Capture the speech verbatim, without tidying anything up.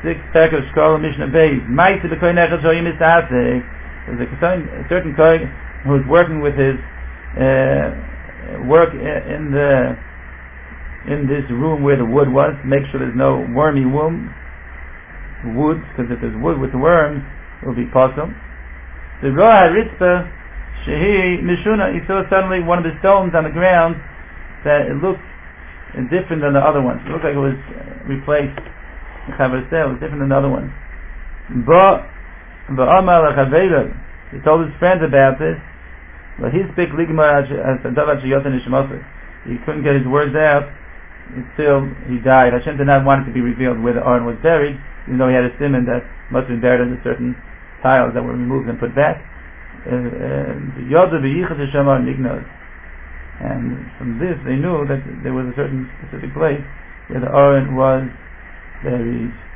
sixth pack of Shkol Mishnah Beis. Ma'aseh b'kohen echad shoyim misasek. There's a certain kohen who's working with his uh, work in the in this room where the wood was. Make sure there's no wormy wound, wood, because if there's wood with worms, it will be possible. The roa ritzpa shehi mishuna. He saw suddenly one of the stones on the ground that it looked different than the other ones. It looked like it was replaced. It was different than the other ones. But he told his friends about this. But he speak he couldn't get his words out until he died. Hashem did not want it to be revealed where the Aron was buried, even though he had a simon that must have been buried under certain tiles that were removed and put back. And from this they knew that there was a certain specific place where the Aron was buried.